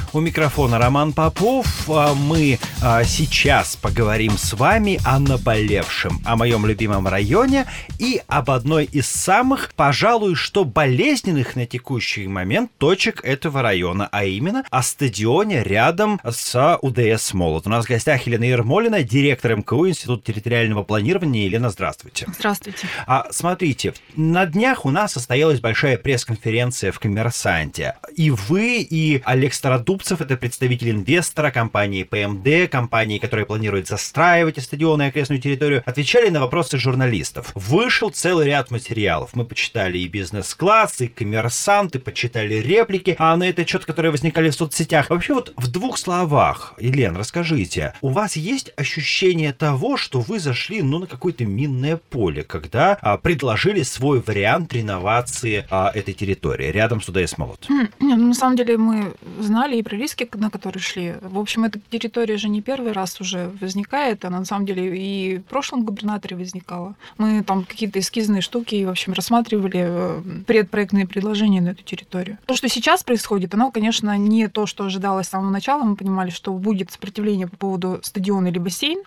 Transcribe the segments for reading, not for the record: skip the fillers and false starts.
У микрофона Роман Попов. Мы сейчас поговорим с вами о наболевшем, о моем любимом районе и об одной из самых, пожалуй, что болезненных на текущий момент точек этого района, а именно о стадионе рядом с УДС «Молот». У нас в гостях Елена Ермолина, директор МКУ, Института территориального планирования. Елена, здравствуйте. Здравствуйте. Смотрите, на днях у нас состоялась большая пресс-конференция в «Коммерсанте». И вы, и Олег Стародубцев, это представитель инвестора компании ПМД, компании, которая планирует застраивать стадионы и окрестную территорию, отвечали на вопросы журналистов. Вышел целый ряд материалов. Мы почитали и «Бизнес-класс», и «Коммерсант», и почитали реплики на этот счет, которые возникали в соцсетях. Вообще вот в двух словах, Елена, расскажите, у вас есть ощущение того, что вы зашли, на какое-то минное поле, когда предложили свой вариант реновации этой территории рядом с УДС «Молот»? На самом деле мы знали и про риски, на которые шли. В общем, эта территория же не первый раз уже возникает. Она на самом деле и в прошлом губернаторе возникала. Мы там какие-то эскизные штуки, в общем, рассматривали предпроектные предложения на эту территорию. То, что сейчас происходит, оно, конечно, не то, что ожидалось с самого начала. Мы понимали, что будет сопротивление по поводу стадиона или бассейн.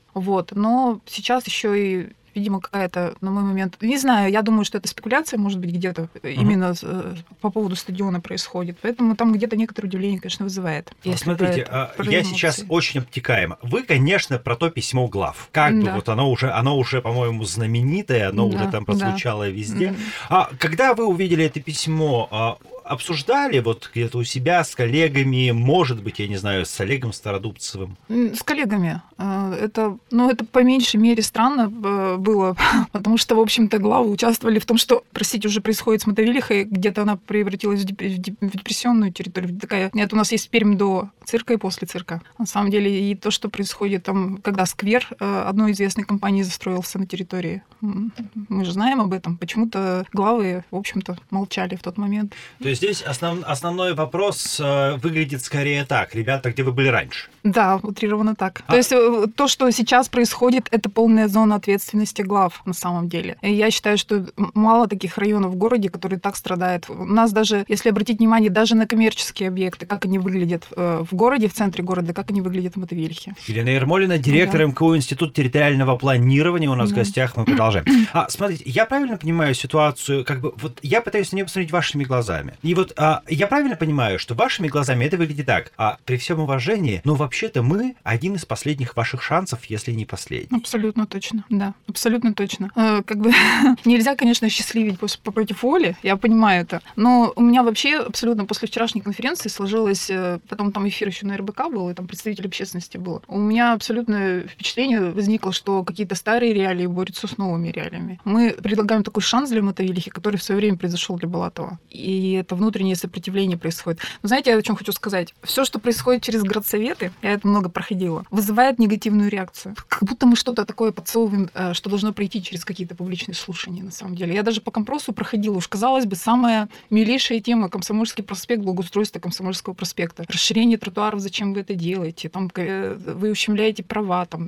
Но сейчас еще и видимо, какая-то, на мой момент, не знаю, я думаю, что это спекуляция, может быть, где-то именно по поводу стадиона происходит. Поэтому там где-то некоторое удивление, конечно, вызывает. Смотрите, я сейчас очень обтекаем. Вы, конечно, про то письмо глав. Оно уже, по-моему, знаменитое, оно уже там прозвучало везде. Когда вы увидели это письмо, обсуждали вот где-то у себя с коллегами, может быть, я не знаю, с Олегом Стародубцевым? С коллегами. Это по меньшей мере странно было, потому что, в общем-то, главы участвовали в том, что, простите, уже происходит с Мотовилихой, где-то она превратилась в депрессионную территорию. Нет, у нас есть Пермь до цирка и после цирка. На самом деле, и то, что происходит там, когда сквер одной известной компании застроился на территории. Мы же знаем об этом. Почему-то главы, в общем-то, молчали в тот момент. То есть здесь основной вопрос выглядит скорее так. Ребята, где вы были раньше? Да, утрированно так. То есть то, что сейчас происходит, это полная зона ответственности глав на самом деле. И я считаю, что мало таких районов в городе, которые так страдают. У нас даже, если обратить внимание, даже на коммерческие объекты, как они выглядят в городе, в центре города, как они выглядят в Мотовилихе. Елена Ермолина, директор МКУ, Института территориального планирования. У нас в гостях, мы продолжаем. Смотрите, я правильно понимаю ситуацию, вот я пытаюсь на нее посмотреть вашими глазами. И вот я правильно понимаю, что вашими глазами это выглядит так. При всем уважении, вообще-то мы один из последних ваших шансов, если не последний. Абсолютно точно, да, абсолютно точно. Нельзя, конечно, счастливить против воли, я понимаю это, но у меня вообще абсолютно после вчерашней конференции сложилось, потом там эфир еще на РБК был, и там представитель общественности был. У меня абсолютное впечатление возникло, что какие-то старые реалии борются с новыми реалиями. Мы предлагаем такой шанс для Мотовилихи, который в свое время произошел для Балатова. И это внутреннее сопротивление происходит. Но знаете, я о чем хочу сказать? Все, что происходит через городсоветы, я это много проходила, вызывает негативную реакцию. Как будто мы что-то такое подсовываем, что должно пройти через какие-то публичные слушания, на самом деле. Я даже по компросу проходила, уж казалось бы, самая милейшая тема — Комсомольский проспект, благоустройство Комсомольского проспекта. Расширение тротуаров, зачем вы это делаете? Там вы ущемляете права, там,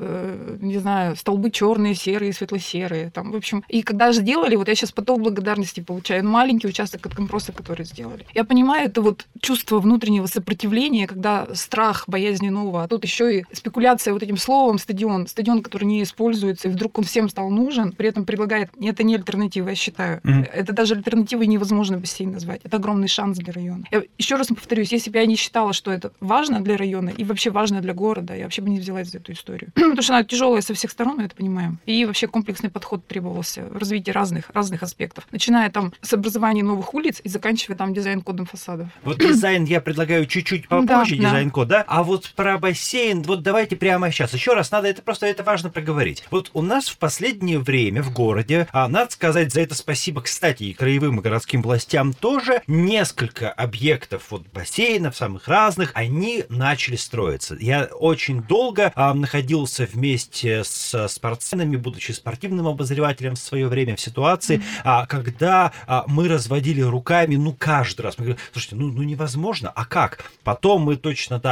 не знаю, столбы черные, серые, светло-серые. Там, в общем, и когда же делали, вот я сейчас поток благодарности получаю, маленький участок от компроса, который сделали. Я понимаю, это вот чувство внутреннего сопротивления, когда страх, боязнь нового, а тут еще и спекуляция вот этим словом стадион, который не используется, и вдруг он всем стал нужен, при этом предлагает, это не альтернатива, я считаю. Это даже альтернативой невозможно бассейн назвать. Это огромный шанс для района. Я еще раз повторюсь, если бы я не считала, что это важно для района и вообще важно для города, я вообще бы не взялась за эту историю. Потому что она тяжелая со всех сторон, мы это понимаем. И вообще комплексный подход требовался в развитии разных аспектов. Начиная там с образования новых улиц и заканчивая там дизайн-кодом фасадов. Вот дизайн я предлагаю чуть-уть попозже, дизайн-код, да? А вот про бассейн, вот давайте прямо сейчас. Еще раз, это важно проговорить. Вот у нас в последнее время в городе, надо сказать за это спасибо, кстати, и краевым, и городским властям тоже, несколько объектов бассейнов самых разных, они начали строиться. Я очень долго находился вместе с спортсменами, будучи спортивным обозревателем в свое время в ситуации, когда мы разводили руками, каждый раз. Мы говорили, слушайте, невозможно, а как? Потом мы точно так же оказались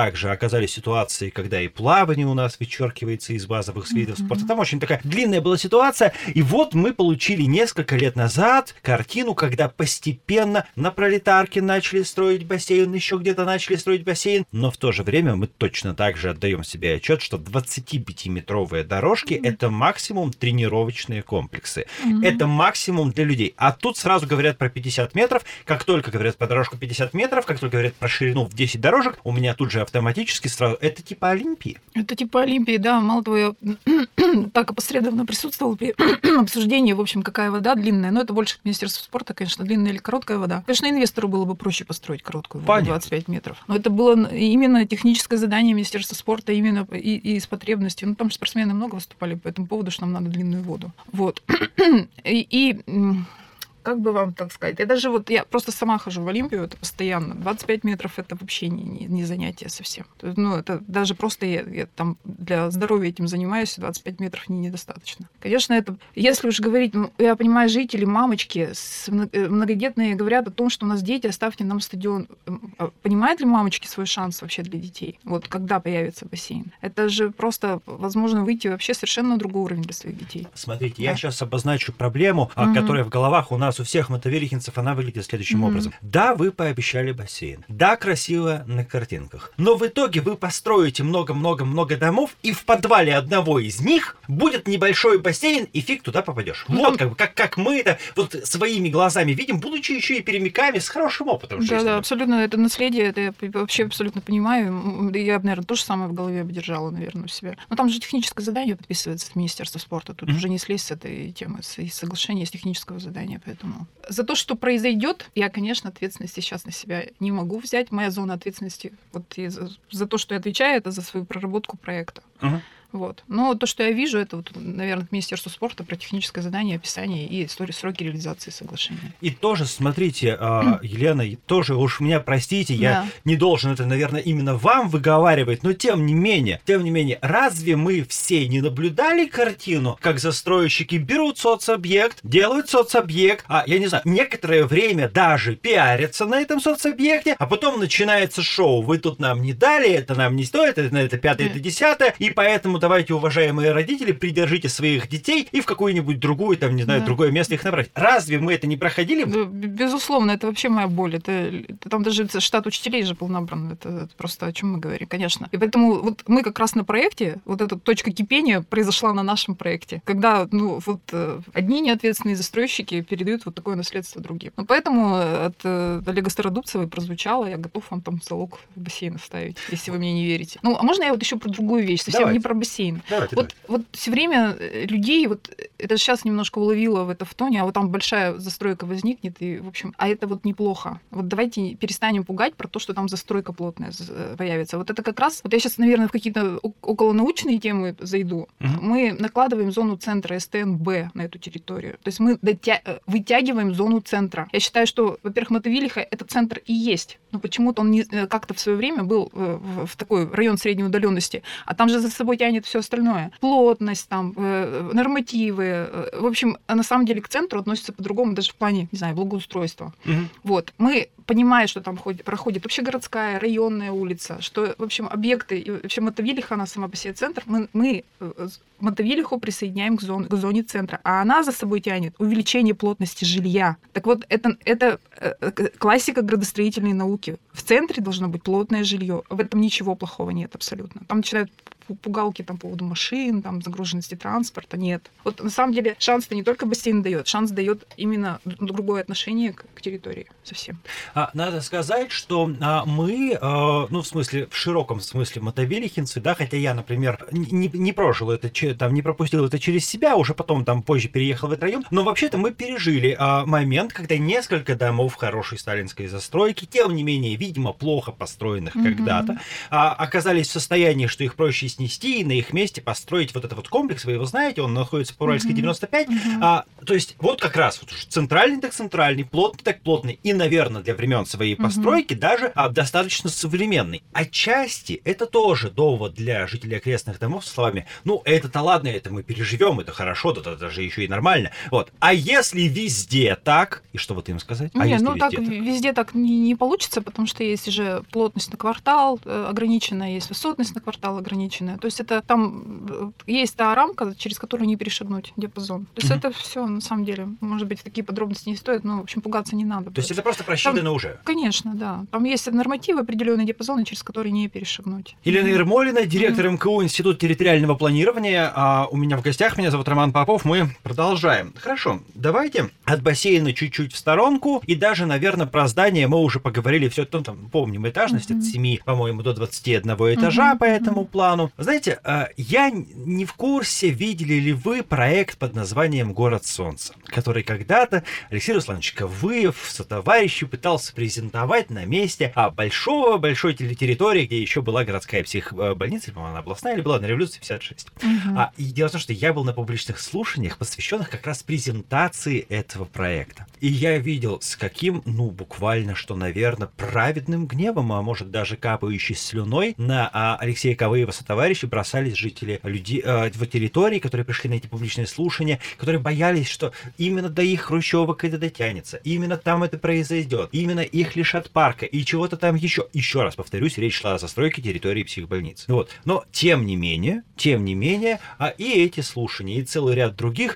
оказались ситуации, когда и плавание у нас вычеркивается из базовых видов спорта. Там очень такая длинная была ситуация. И вот мы получили несколько лет назад картину, когда постепенно на Пролетарке начали строить бассейн, еще где-то начали строить бассейн. Но в то же время мы точно так же отдаем себе отчет, что 25-метровые дорожки — это максимум тренировочные комплексы. Это максимум для людей. А тут сразу говорят про 50 метров. Как только говорят про дорожку 50 метров, как только говорят про ширину в 10 дорожек, у меня тут же автоматически сразу... Это типа Олимпии. Это типа Олимпии, да. Мало того, я так опосредованно присутствовала при обсуждении, в общем, какая вода длинная. Но это больше к Министерству спорта, конечно, длинная или короткая вода. Конечно, инвестору было бы проще построить короткую воду, 25 метров. Но это было именно техническое задание Министерства спорта, именно и из потребности. Ну, там спортсмены много выступали по этому поводу, что нам надо длинную воду. Вот. И как бы вам так сказать? Я просто сама хожу в Олимпию, это постоянно. 25 метров — это вообще не занятие совсем. Ну, это даже просто я там для здоровья этим занимаюсь, 25 метров недостаточно. Конечно, это, если уж говорить, я понимаю, жители, мамочки многодетные говорят о том, что у нас дети, оставьте нам стадион. Понимают ли мамочки свой шанс вообще для детей? Вот когда появится бассейн? Это же просто возможно выйти вообще совершенно на другой уровень для своих детей. Смотрите, я сейчас обозначу проблему, которая в головах у нас у всех мотовилихинцев, она выглядит следующим образом. Да, вы пообещали бассейн. Да, красиво на картинках. Но в итоге вы построите много-много-много домов, и в подвале одного из них будет небольшой бассейн, и фиг туда попадешь. Вот как мы это вот своими глазами видим, будучи еще и пермяками с хорошим опытом жизни. Да, абсолютно. Это наследие, это я вообще абсолютно понимаю. Я, наверное, то же самое в голове обдержала, наверное, у себя. Но там же техническое задание подписывается в Министерство спорта. Тут уже не слезть с этой темы, из соглашения, из технического задания, поэтому за то, что произойдет, я, конечно, ответственности сейчас на себя не могу взять. Моя зона ответственности за то, что я отвечаю, это за свою проработку проекта. Вот. Но то, что я вижу, это, наверное, к Министерству спорта про техническое задание, описание и сроки реализации соглашения. И тоже, смотрите, Елена, тоже уж меня простите, я не должен это, наверное, именно вам выговаривать, но тем не менее, разве мы все не наблюдали картину, как застройщики берут соцобъект, делают соцобъект, я не знаю, некоторое время даже пиарятся на этом соцобъекте, а потом начинается шоу. Вы тут нам не дали, это нам не стоит, это пятое, это десятое, и поэтому давайте, уважаемые родители, придержите своих детей и в какую-нибудь другую, там, не знаю, другое место их набрать. Разве мы это не проходили? Безусловно, это вообще моя боль. Это там даже штат учителей же был набран. Это просто о чем мы говорим, конечно. И поэтому вот мы как раз на проекте, вот эта точка кипения произошла на нашем проекте, когда одни неответственные застройщики передают вот такое наследство другим. Поэтому от Олега Стародубцева и прозвучало: я готов вам там залог бассейна вставить, если вы мне не верите. А можно я вот еще про другую вещь, совсем не про бассейн. Давайте. Вот все время людей, это сейчас немножко уловила в тоне, а там большая застройка возникнет, и, в общем, это неплохо. Давайте перестанем пугать про то, что там застройка плотная появится. Вот это как раз, я сейчас, наверное, в какие-то околонаучные темы зайду. Мы накладываем зону центра СТН-Б на эту территорию. То есть мы вытягиваем зону центра. Я считаю, что, во-первых, Мотовилиха — это центр и есть, но почему-то он как-то в свое время был в такой район средней удаленности, а там же за собой тянет все остальное. Плотность, там, нормативы. В общем, на самом деле к центру относятся по-другому, даже в плане, не знаю, благоустройства. Вот. Мы, понимая, что там проходит общегородская, районная улица, что, в общем, объекты, и вообще Мотовилиха, она сама по себе центр, мы Мотовилиху присоединяем к зоне центра, а она за собой тянет увеличение плотности жилья. Так вот, это классика градостроительной науки. В центре должно быть плотное жилье. В этом ничего плохого нет абсолютно. Там начинают пугалки по поводу машин, загруженности транспорта. Нет. Вот на самом деле шанс-то не только бассейн дает, шанс дает именно другое отношение к территории совсем. Надо сказать, что мы, в широком смысле мотовилихинцы, да, хотя я, например, не прожил это, не пропустил это через себя, уже потом позже переехал в этот район, но вообще-то мы пережили момент, когда несколько домов хорошей сталинской застройки, тем не менее, видимо, плохо построенных когда-то, оказались в состоянии, что их проще снести и на их месте построить вот этот вот комплекс. Вы его знаете, он находится по Уральской 95. То есть вот как раз вот центральный так центральный, плотный так плотный и, наверное, для времен своей постройки даже достаточно современный. Отчасти это тоже довод для жителей окрестных домов с словами: ну, это-то ладно, это мы переживем, это хорошо, это даже еще и нормально. Вот. А если везде так, и что вот им сказать? Везде так не получится, потому что есть же плотность на квартал ограниченная, есть высотность на квартал ограниченная. То есть это там есть та рамка, через которую не перешагнуть диапазон. То есть это все на самом деле, может быть, такие подробности не стоит, но, в общем, пугаться не надо. То есть это просто просчитано там, уже? Конечно, да. Там есть нормативы, определенные диапазоны, через которые не перешагнуть. Елена Ермолина, директор МКУ, Институт территориального планирования. У меня в гостях, меня зовут Роман Попов, мы продолжаем. Хорошо, давайте от бассейна чуть-чуть в сторонку, и даже, наверное, про здание мы уже поговорили, все там помним этажность от 7, по-моему, до 21 этажа по этому плану. Знаете, я не в курсе, видели ли вы проект под названием «Город солнца», который когда-то Алексей Русланович Кавыев со товарищем пытался презентовать на месте большой территории, где еще была городская психбольница, по-моему, она областная, или была на революции 56. И дело в том, что я был на публичных слушаниях, посвященных как раз презентации этого проекта. И я видел, с каким, буквально, что, наверное, праведным гневом, а может даже капающей слюной, на Алексея Кавыева со товарищи бросались жители территории, которые пришли на эти публичные слушания, которые боялись, что именно до их хрущевок это дотянется, именно там это произойдет, именно их лишат парка и чего-то там еще. Еще раз повторюсь, речь шла о застройке территории психбольницы. Вот. Но тем не менее, и эти слушания, и целый ряд других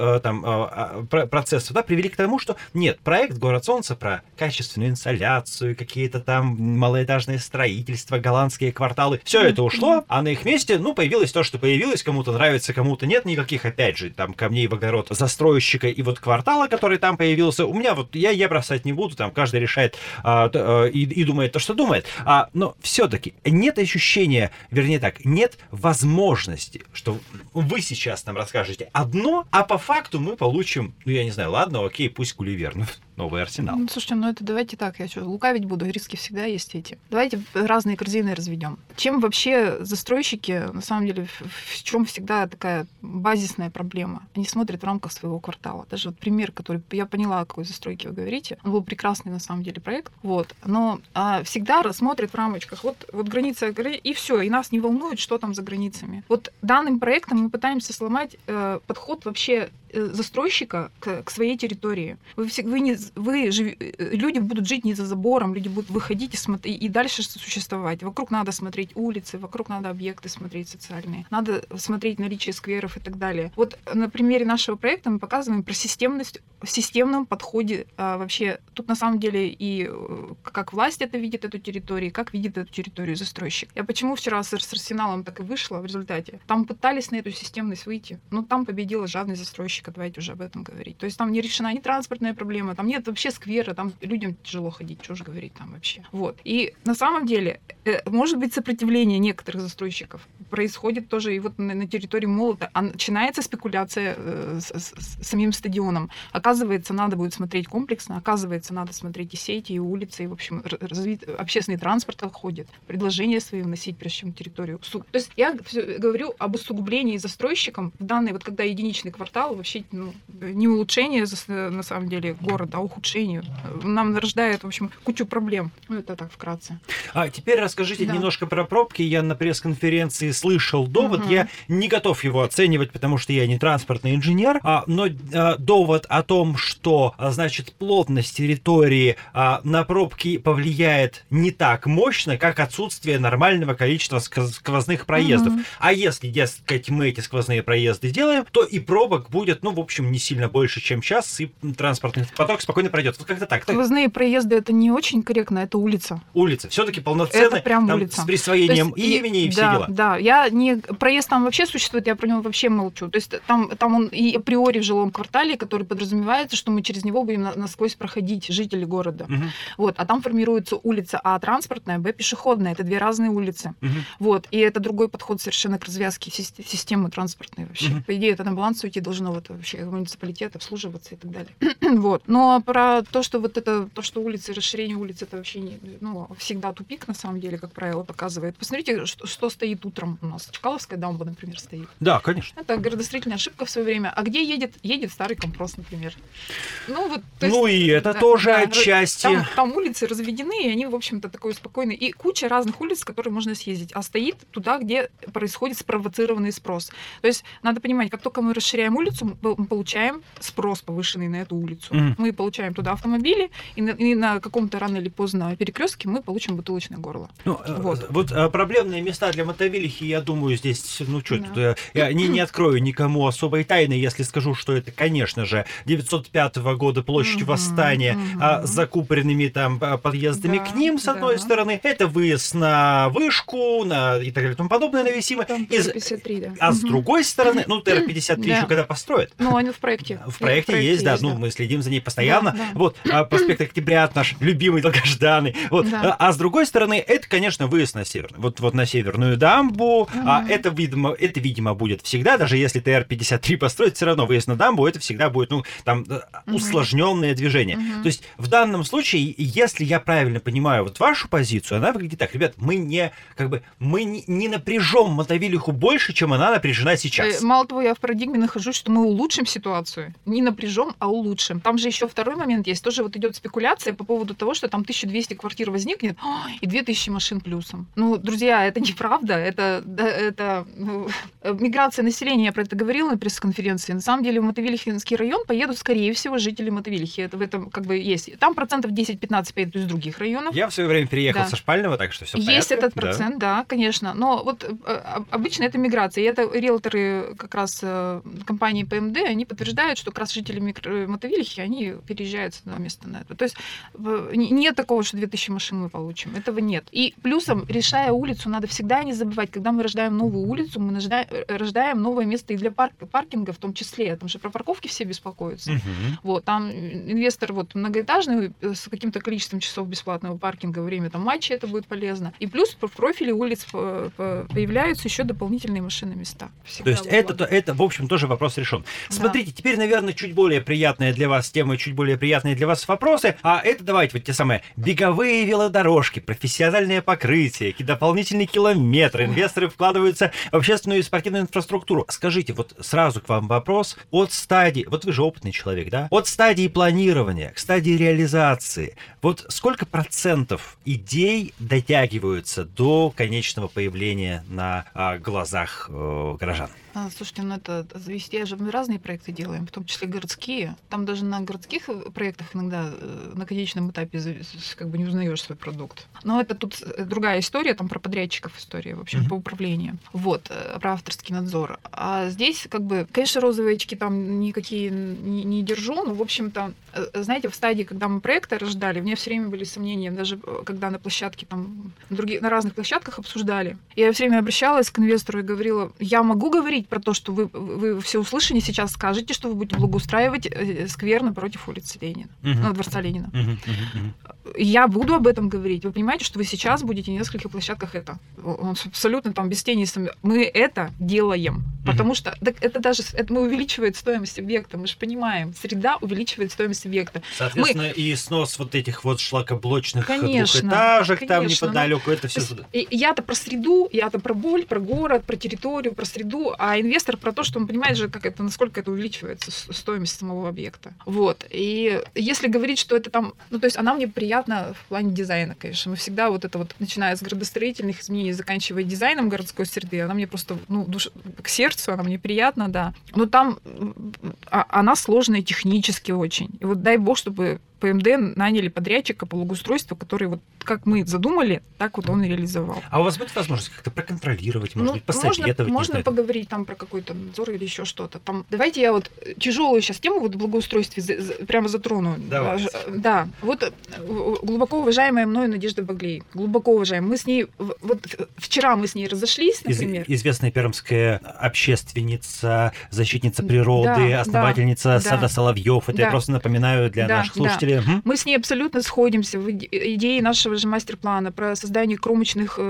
процессов привели к тому, что нет, проект «Город солнца» про качественную инсоляцию, какие-то там малоэтажные строительства, голландские кварталы, все это ушло, а на их месте, появилось то, что появилось, кому-то нравится, кому-то нет, никаких, опять же, там камней в огород застройщика и вот квартала, который там появился. У меня я бросать не буду, там каждый решает и думает то, что думает. Но все-таки нет ощущения, вернее так, нет возможности, что вы сейчас нам расскажете одно, а по факту мы получим, я не знаю, ладно, окей, пусть Гулливер, новый Арсенал. Слушайте, это давайте так, я лукавить буду, риски всегда есть эти. Давайте разные корзины разведем. Чем вообще застройщики, на самом деле, в чем всегда такая базисная проблема? Они смотрят в рамках своего квартала. Даже пример, который я поняла, о какой застройке вы говорите, он был прекрасный на самом деле проект, но всегда смотрят в рамочках, вот граница, и все, и нас не волнует, что там за границами. Данным проектом мы пытаемся сломать подход вообще застройщика к своей территории. Люди будут жить не за забором, люди будут выходить и дальше существовать. Вокруг надо смотреть улицы, вокруг надо объекты смотреть социальные, надо смотреть наличие скверов и так далее. На примере нашего проекта мы показываем про системность в системном подходе вообще. Тут на самом деле и как власть это видит, эту территорию, как видит эту территорию застройщик. Я почему вчера с Арсеналом так и вышла в результате? Там пытались на эту системность выйти, но там победила жадность застройщика, давайте уже об этом говорить. То есть там не решена ни транспортная проблема, там нет вообще сквера, там людям тяжело ходить, что же говорить там вообще. И на самом деле, может быть, сопротивление некоторых застройщиков происходит тоже и на территории Молота. Начинается спекуляция с самим стадионом. Оказывается, надо будет смотреть комплексно, оказывается, надо смотреть и сети, и улицы, и, в общем, общественный транспорт ходит, предложения свои вносить, прежде чем территорию. То есть я говорю об усугублении застройщикам в данный, когда единичный квартал, вообще не улучшение, на самом деле, города, а ухудшение. Нам рождает, в общем, кучу проблем. Это так вкратце. Теперь расскажите немножко про пробки. Я на пресс-конференции слышал довод, я не готов его оценивать, потому что я не транспортный инженер, но довод о том, что, значит, плотность территории на пробки повлияет не так мощно, как отсутствие нормального количества сквозных проездов. А если, дескать, мы эти сквозные проезды делаем, то и пробок будет, в общем, не сильно больше, чем сейчас, и транспортный поток спокойно пройдет. Как-то так. Сквозные проезды — это не очень корректно, это улица. Улица. Все-таки полноценная, там, улица. С присвоением имени и все дела. Да, проезд там вообще существует, я про него вообще молчу. То есть там он и априори в жилом квартале, который подразумевается, что мы через него будем насквозь проходить, жители города. А там формируется улица А транспортная, Б пешеходная. Это две разные улицы. И это другой подход совершенно к развязке системы транспортной вообще. По идее, это на баланс уйти должно вообще муниципалитет обслуживаться и так далее. Но про то, что что улицы, расширение улиц, это вообще всегда тупик, на самом деле, как правило, показывает. Посмотрите, что стоит утром. у нас Чкаловская дамба, например, стоит. Да, конечно. Это градостроительная ошибка в свое время. А где едет? Едет старый компрос, например. И это тоже отчасти. Там улицы разведены, и они, в общем-то, такой спокойные. И куча разных улиц, которые можно съездить. А стоит туда, где происходит спровоцированный спрос. То есть надо понимать, как только мы расширяем улицу, мы получаем спрос повышенный на эту улицу. Мы получаем туда автомобили, и на каком-то рано или поздно перекрестке мы получим бутылочное горло. Проблемные места для мотовилихи, я думаю, здесь, я не открою никому особой тайны, если скажу, что это, конечно же, 905 года площадь Восстания, с закупоренными там подъездами к ним, с одной стороны, это выезд на Вышку, и так далее, и тому подобное, на Висимы. ТР-53, А с другой стороны, ТР-53 еще когда построят. Они в проекте. В проекте есть, мы следим за ней постоянно. Проспект Октября, наш любимый, долгожданный. А с другой стороны, это, конечно, выезд на северную. На северную дамбу. Это, видимо, будет всегда, даже если ТР-53 построить, все равно выезд на дамбу, это всегда будет, усложненное движение. То есть в данном случае, если я правильно понимаю вашу позицию, она выглядит так: ребят, мы не напряжем мотовилиху больше, чем она напряжена сейчас. Мало того, я в парадигме нахожусь, что мы улучшим ситуацию. Не напряжем, а улучшим. Там же еще второй момент есть. Тоже идет спекуляция по поводу того, что там 1200 квартир возникнет и 2000 машин плюсом. Друзья, это неправда. Это миграция населения, я про это говорила на пресс-конференции. На самом деле в Мотовилихинский район поедут, скорее всего, жители Мотовилихи. Это в этом есть. Там 10-15% поедут из других районов. Я в свое время переехал со Шпального, так что все в порядке. Есть этот процент, да, конечно. Но обычно это миграция. И это риэлторы как раз компании ПМД, они подтверждают, что как раз жители Мотовилихи, они переезжают с одного места на это. То есть нет такого, что 2000 машин мы получим. Этого нет. И плюсом, решая улицу, надо всегда не забывать, когда мы рождаем новую улицу, мы рождаем новое место и для паркинга в том числе. Там же про парковки все беспокоятся. Там инвестор многоэтажный с каким-то количеством часов бесплатного паркинга во время матча, это будет полезно. И плюс в профиле улиц появляются еще дополнительные машинные места. То есть это, в общем, тоже вопрос решен. Смотрите, теперь, наверное, чуть более приятная для вас тема, чуть более приятные для вас вопросы. А это давайте те самые беговые велодорожки, профессиональное покрытие, дополнительные километры. Инвесторы вкладываются в общественную и спортивную инфраструктуру. Скажите, сразу к вам вопрос. От стадии, вы же опытный человек, да? От стадии планирования к стадии реализации, сколько процентов идей дотягиваются до конечного появления на глазах горожан? Слушайте, это зависит. Мы разные проекты делаем, в том числе городские. Там даже на городских проектах иногда на конечном этапе не узнаешь свой продукт. Но это тут другая история, там про подрядчиков история, в общем, по управлению. Про авторский надзор. А здесь, конечно, розовые очки там никакие не держу, но, в общем-то, знаете, в стадии, когда мы проекты рождали, у меня все время были сомнения, даже когда на площадке, на разных площадках обсуждали. Я все время обращалась к инвестору и говорила: я могу говорить про то, что вы всеуслышание сейчас скажете, что вы будете благоустраивать сквер напротив улицы Ленина, Дворца Ленина. Я буду об этом говорить. Вы понимаете, что вы сейчас будете на нескольких площадках это. Он абсолютно без тени. Мы это делаем. Потому что это увеличивает стоимость объекта. Мы же понимаем, среда увеличивает стоимость объекта. Соответственно, и снос этих шлакоблочных двухэтажек там неподалеку, это все. Я-то про среду, я-то про боль, про город, про территорию, про среду, а инвестор про то, что он понимает же, насколько это увеличивается стоимость самого объекта. И если говорить, что это то есть она мне приятна в плане дизайна, конечно. Мы всегда начиная с градостроительных изменений, заканчивая дизайном городской среды, она мне просто, к сердцу, она мне приятна, да. Но там она сложная технически очень. И дай бог, чтобы ПМД наняли подрядчика по благоустройству, который как мы задумали, так он и реализовал. А у вас будет возможность как-то проконтролировать, может быть, посоветовать? Можно поговорить про какой-то надзор или еще что-то. Давайте я тяжелую сейчас тему в благоустройстве прямо затрону. Давайте. Да. Глубоко уважаемая мною Надежда Баглей. Глубоко уважаемая. Мы с ней... вчера мы с ней разошлись, например. Известная пермская общественница, защитница природы, основательница сада Соловьев. Это я просто напоминаю для наших слушателей. слушатели. Мы с ней абсолютно сходимся в идее нашего же мастер-плана про создание кромочных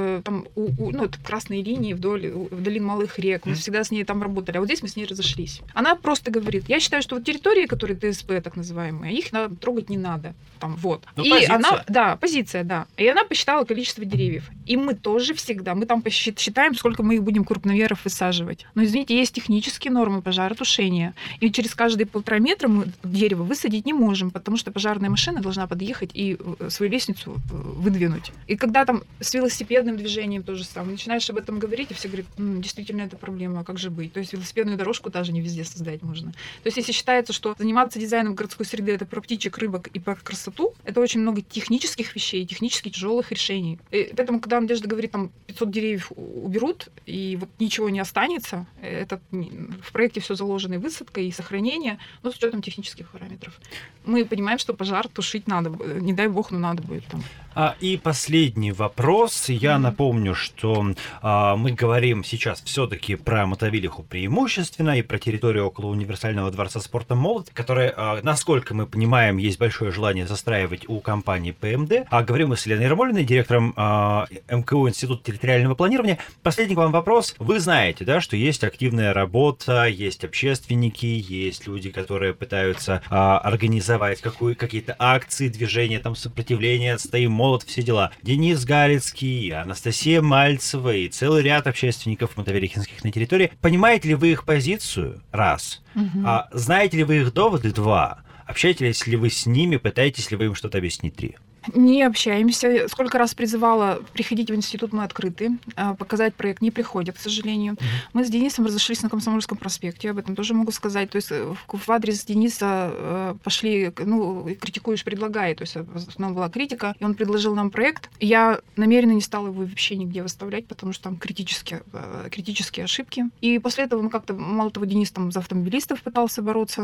красной линии вдоль долин малых рек. Мы всегда с ней там работали. А вот здесь мы с ней разошлись. Она просто говорит, я считаю, что вот территории, которые ТСП, так называемые, их трогать не надо. Там, вот. И позиция. Позиция, да. И она посчитала количество деревьев. И мы тоже всегда, мы там считаем, сколько мы их будем крупноверов высаживать. Но, извините, есть технические нормы пожаротушения. И через каждые 1,5 метра мы дерево высадить не можем, потому что пожарная машина должна подъехать и свою лестницу выдвинуть. И когда там с велосипедным движением то же самое, начинаешь об этом говорить, и все говорят, действительно, это проблема, а как же быть? То есть велосипедную дорожку даже не везде создать можно. То есть если считается, что заниматься дизайном городской среды — это про птичек, рыбок и про красоту, это очень много технических вещей, технически тяжелых решений. И поэтому, когда Надежда говорит, там 500 деревьев уберут, и вот ничего не останется, это в проекте все заложено и высадка, и сохранение, но с учетом технических параметров. Мы понимаем, что пожар тушить надо, не дай бог, но надо будет там. И последний вопрос. Я напомню, что мы говорим сейчас все-таки про Мотовилиху преимущественно и про территорию около универсального дворца спорта «Молот», которая, насколько мы понимаем, есть большое желание застраивать у компании ПМД. Говорим мы с Еленой Ермолиной, директором МКУ Института территориального планирования. Последний к вам вопрос. Вы знаете, да, что есть активная работа, есть общественники, есть люди, которые пытаются организовать какие-то акции, движения, там, сопротивления, «Стоим, молот», все дела. Денис Галицкий, Анастасия Мальцева и целый ряд общественников мотовилихинских на территории. Понимаете ли вы их позицию? Раз. Знаете ли вы их доводы? Два. Общаетесь ли вы с ними? Пытаетесь ли вы им что-то объяснить? Три. Не общаемся. Сколько раз призывала приходить в институт, мы открыты. Показать проект не приходят, к сожалению. Мы с Денисом разошлись на Комсомольском проспекте, об этом тоже могу сказать. То есть в адрес Дениса пошли, критикуешь, предлагай. То есть в основном была критика, и он предложил нам проект. Я намеренно не стала его вообще нигде выставлять, потому что там критические ошибки. И после этого мы как-то, мало того, Денис там за автомобилистов пытался бороться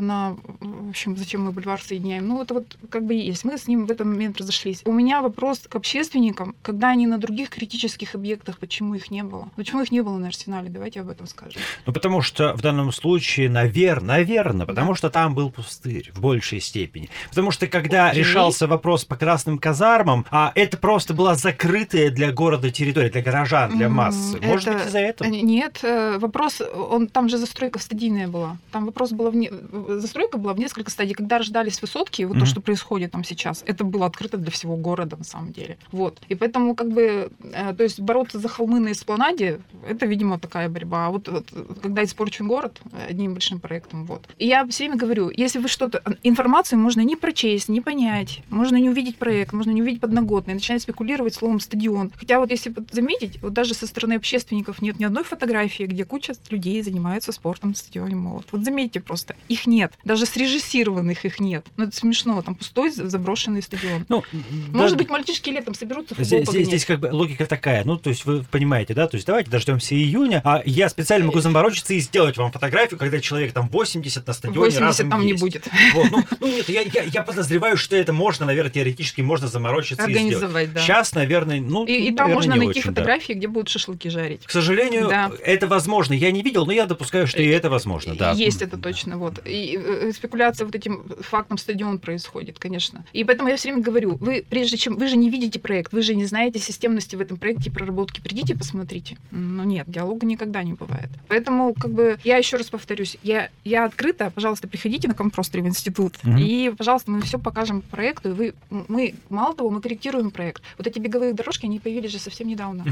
в общем, зачем мы бульвар соединяем. Это вот как бы есть. Мы с ним в этот момент разошлись. У меня вопрос к общественникам, когда они на других критических объектах, почему их не было? Почему их не было на Арсенале? Давайте об этом скажем. Потому что в данном случае, наверное, потому что там был пустырь в большей степени. Потому что когда решался вопрос по красным казармам, это просто была закрытая для города территория, для горожан, для массы. Может быть, из-за этого? Нет, вопрос, там же застройка стадийная была. Там вопрос была застройка была в несколько стадий. Когда рождались высотки, вот то, что происходит там сейчас, это было открыто для всего города, на самом деле. Вот. И поэтому, то есть бороться за холмы на эспланаде, это, видимо, такая борьба. А вот когда испорчен город одним большим проектом, вот. И я все время говорю, если вы информацию можно не прочесть, не понять, можно не увидеть проект, можно не увидеть подноготный, начинать спекулировать словом «стадион». Хотя вот если заметить, вот даже со стороны общественников нет ни одной фотографии, где куча людей занимаются спортом на стадионе «Молот». Вот заметьте просто, их нет. Даже срежиссированных их нет. Это смешно, там пустой заброшенный стадион. Может быть, мальчишки летом соберутся футбол погонять. Здесь как бы логика такая, то есть вы понимаете, да, то есть давайте дождемся июня, я специально могу заморочиться и сделать вам фотографию, когда человек там 80 на стадионе 80 разом там есть. Не будет. Нет, я подозреваю, что это можно, наверное, теоретически можно заморочиться и сделать. Да. Сейчас, наверное, и там можно найти фотографии, где будут шашлыки жарить. К сожалению, это возможно. Я не видел, но я допускаю, что и это возможно, да. Есть это точно, вот. И спекуляция вот этим фактом стадион происходит, конечно. И поэтому я все время говорю, вы же не видите проект, вы же не знаете системности в этом проекте проработки. Придите, посмотрите. Но нет, диалога никогда не бывает. Поэтому, я еще раз повторюсь, я открыта, пожалуйста, приходите на Компросторе в институт, и, пожалуйста, мы все покажем по проекту, и мы, мало того, мы корректируем проект. Вот эти беговые дорожки, они появились же совсем недавно.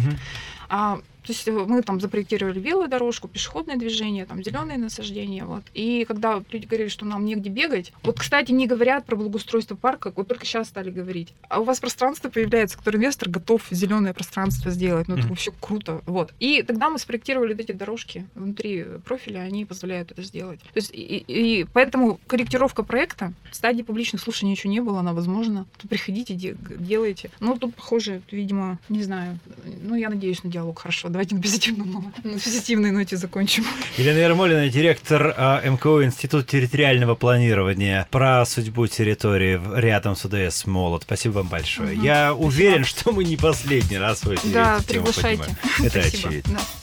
То есть мы там запроектировали белую дорожку, пешеходное движение, там зеленые насаждения. Вот. И когда люди говорили, что нам негде бегать, кстати, не говорят про благоустройство парка, только сейчас стали говорить. А у вас пространство появляется, которое инвестор готов зеленое пространство сделать. Это вообще круто. Вот. И тогда мы спроектировали эти дорожки внутри профиля, они позволяют это сделать. То есть, и поэтому корректировка проекта, в стадии публичных слушаний еще не было, она возможна. Приходите, делайте. Тут, похоже, видимо, не знаю. Я надеюсь на диалог. Хорошо. Давайте на позитивной ноте закончим. Елена Ермолина, директор МКУ Института территориального планирования, про судьбу территории рядом с УДС «Молот». Спасибо вам большое. Я уверен, что мы не последний раз в эфире эту тему поднимаем. Это очевидно.